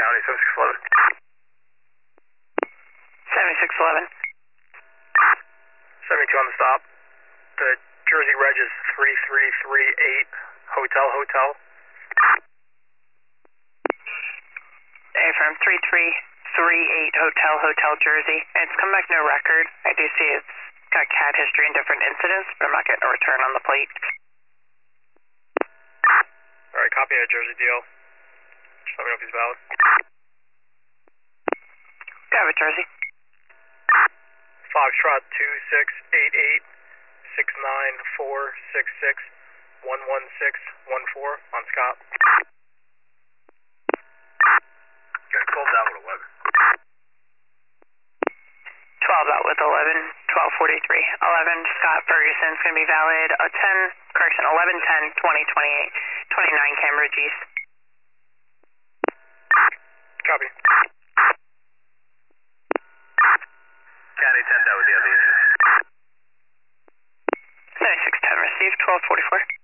County, 7611. 7611. 72 on the stop. The Jersey Reg is 3338 Hotel. Affirm 3338 Hotel Jersey. It's come back no record. I do see it's got CAD history and different incidents, but I'm not getting a return on the plate. Alright, copy that Jersey deal. Just let me know if he's valid. Got it, Jersey. Foxtrot 2688 69466 11614 on Scott. Okay, 12 down with 11. 12 out with 11, 1243. 11, Scott Ferguson is going to be valid. 1110 2028 29 Cambridge East. Copy. County 10 down with the other. 7610 received, 1244.